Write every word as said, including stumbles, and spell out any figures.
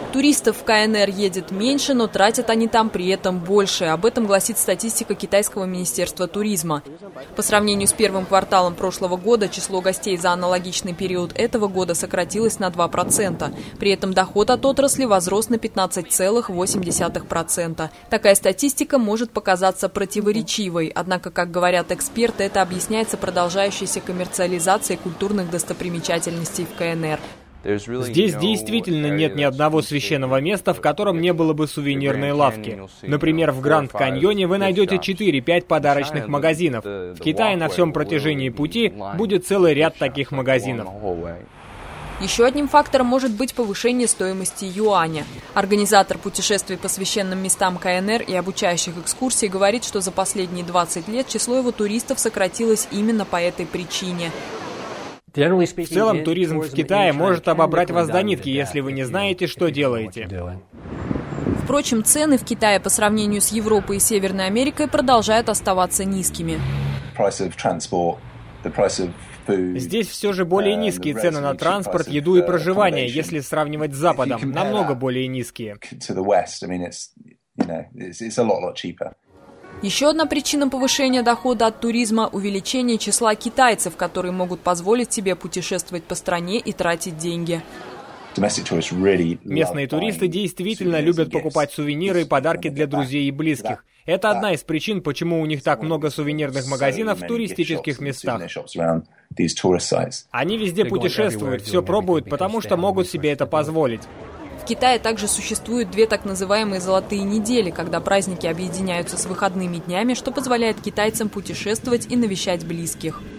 Туристов в ка эн эр едет меньше, но тратят они там при этом больше. Об этом гласит статистика Китайского министерства туризма. По сравнению с первым кварталом прошлого года число гостей за аналогичный период этого года сократилось на два процента. При этом доход от отрасли возрос на пятнадцать целых восемь десятых процента. Такая статистика может показаться противоречивой. Однако, как говорят эксперты, это объясняется продолжающейся коммерциализацией культурных достопримечательностей в ка эн эр. Здесь действительно нет ни одного священного места, в котором не было бы сувенирной лавки. Например, в Гранд-Каньоне вы найдете четыре-пять подарочных магазинов. В Китае на всем протяжении пути будет целый ряд таких магазинов. Еще одним фактором может быть повышение стоимости юаня. Организатор путешествий по священным местам ка эн эр и обучающих экскурсий говорит, что за последние двадцать лет число его туристов сократилось именно по этой причине. В целом, туризм в Китае может обобрать вас до нитки, если вы не знаете, что делаете. Впрочем, цены в Китае по сравнению с Европой и Северной Америкой продолжают оставаться низкими. Здесь все же более низкие цены на транспорт, еду и проживание, если сравнивать с Западом. Намного более низкие. Еще одна причина повышения дохода от туризма – увеличение числа китайцев, которые могут позволить себе путешествовать по стране и тратить деньги. Местные туристы действительно любят покупать сувениры и подарки для друзей и близких. Это одна из причин, почему у них так много сувенирных магазинов в туристических местах. Они везде путешествуют, все пробуют, потому что могут себе это позволить. В Китае также существуют две так называемые «золотые недели», когда праздники объединяются с выходными днями, что позволяет китайцам путешествовать и навещать близких.